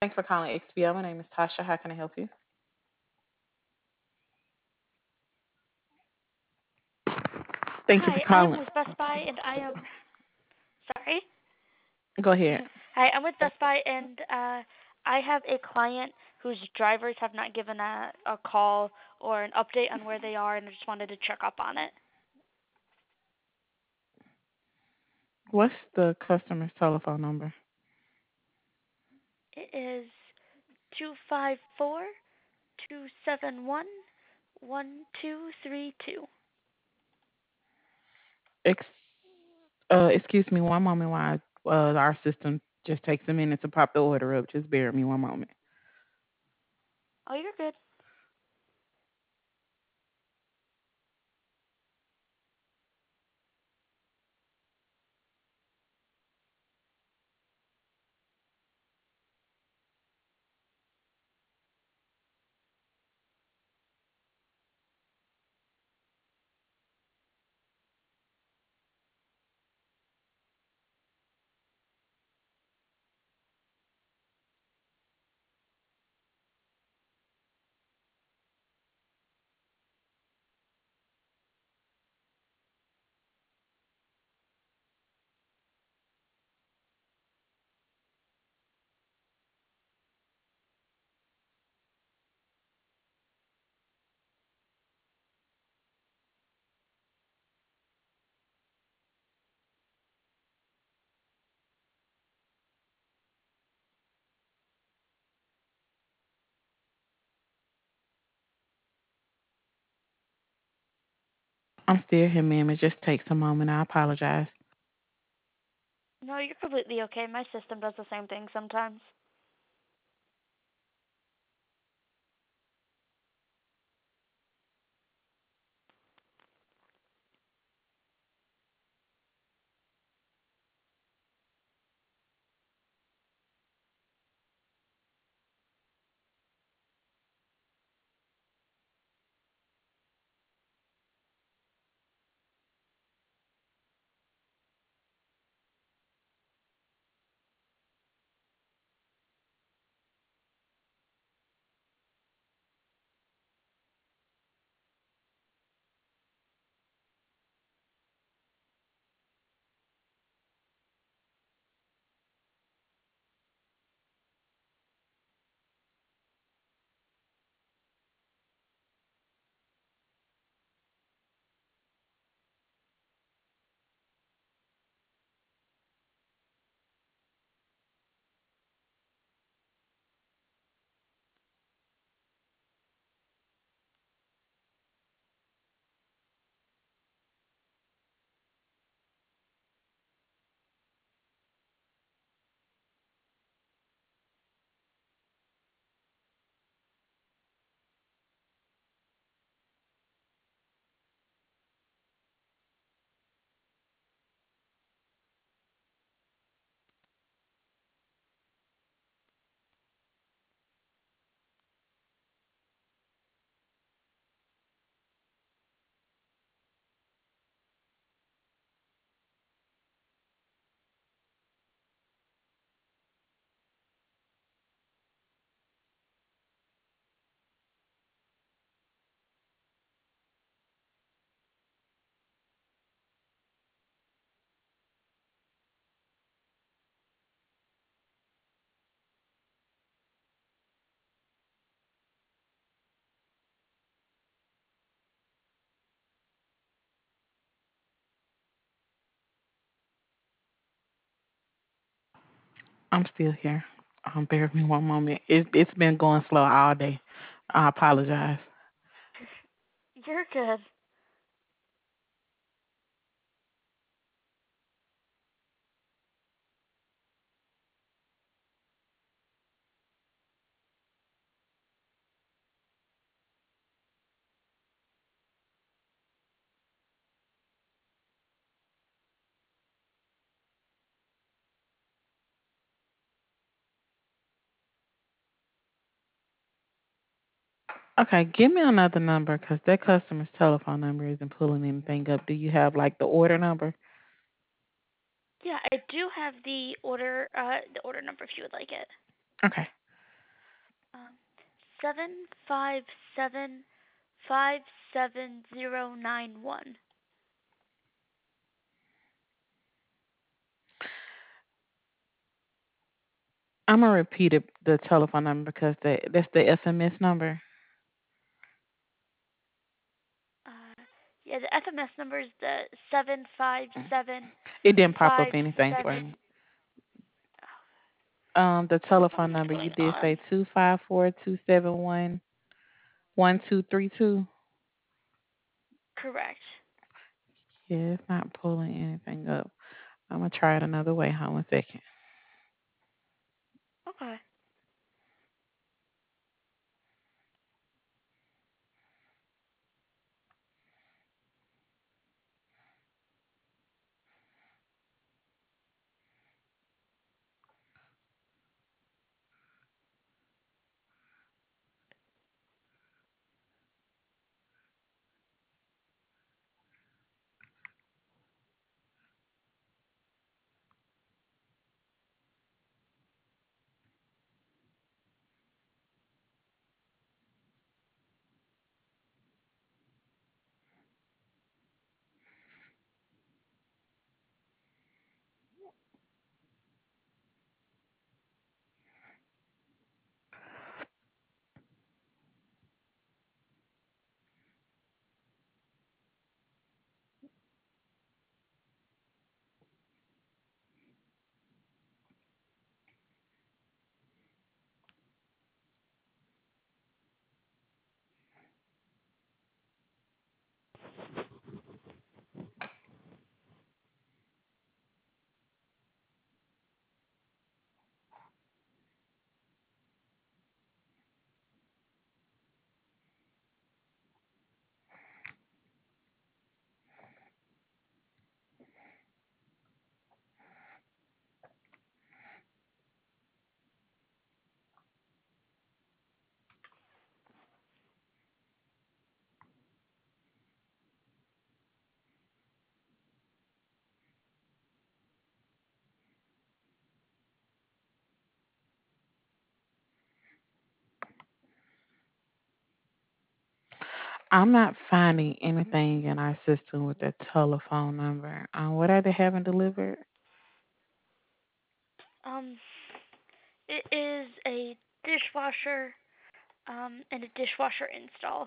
Thanks for calling XBL. My name is Tasha. How can I help you? Thank you for Hi, I am calling. with Best Buy and I am sorry. Go ahead. Hi, I'm with Best Buy and I have a client whose drivers have not given a call or an update on where they are and I just wanted to check up on it. What's the customer's telephone number? It is 254-271-1232. Ex- excuse me one moment while our system just takes a minute to pop the order up. Just bear with me one moment. Oh, you're good. I'm still here, ma'am. It just takes a moment. I apologize. No, you're completely okay. My system does the same thing sometimes. I'm still here. Bear with me one moment. It's been going slow all day. I apologize. You're good. Okay, give me another number because that customer's telephone number isn't pulling anything up. Do you have like the order number? Yeah, I do have the order number if you would like it. Okay. $757-570-911. I'm gonna repeat it, the telephone number because that's the FMS number. Uh, yeah, the FMS number is the 757 It didn't pop up five anything for seven. me. The telephone What's number you going did say on? 254-271-1232. Correct. Yeah, it's not pulling anything up. I'm gonna try it another way. Hold one second. Okay. I'm not finding anything in our system with the telephone number. What are they having delivered? Um, it is a dishwasher, and a dishwasher install.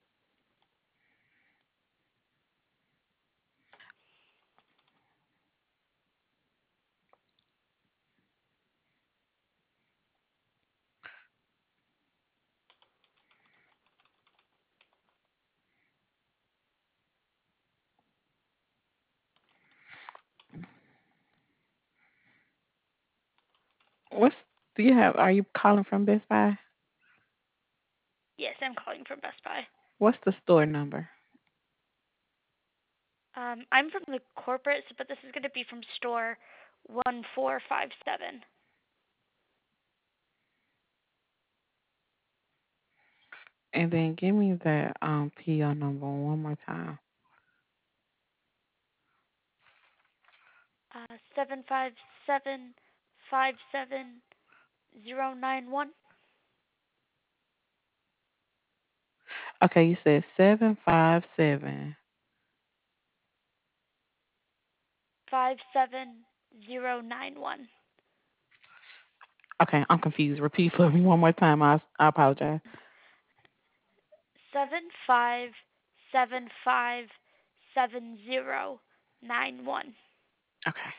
What's do you have? Are you calling from Best Buy? Yes, I'm calling from Best Buy. What's the store number? I'm from the corporate, but this is going to be from store 1457. And then give me that PO number one more time. 757-570-911. Okay, you said 757. 57091. Okay, I'm confused. Repeat for me one more time. I apologize. 75757091. Okay.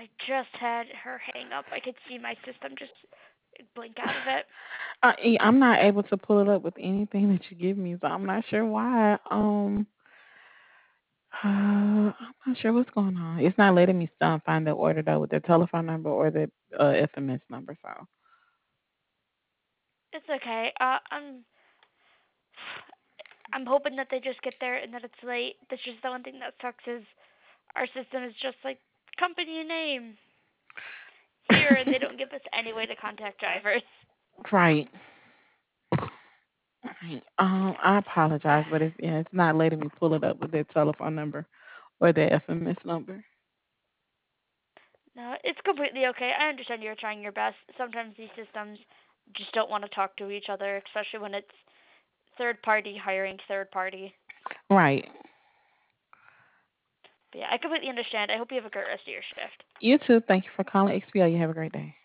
I just had her hang up. I could see my system just blink out of it. I'm not able to pull it up with anything that you give me, so I'm not sure why. I'm not sure what's going on. It's not letting me find the order though with the telephone number or the FMS number. So It's okay. I'm hoping that they just get there and that it's late. That's just the one thing that sucks is our system is just like company name here, and they don't give us any way to contact drivers. right. Right. I apologize, but it's not letting me pull it up with that telephone number or the FMS number. No, it's completely okay. I understand you're trying your best. Sometimes these systems just don't want to talk to each other, especially when it's third party hiring third party. Right. But yeah, I completely understand. I hope you have a great rest of your shift. You too. Thank you for calling XPO. You have a great day.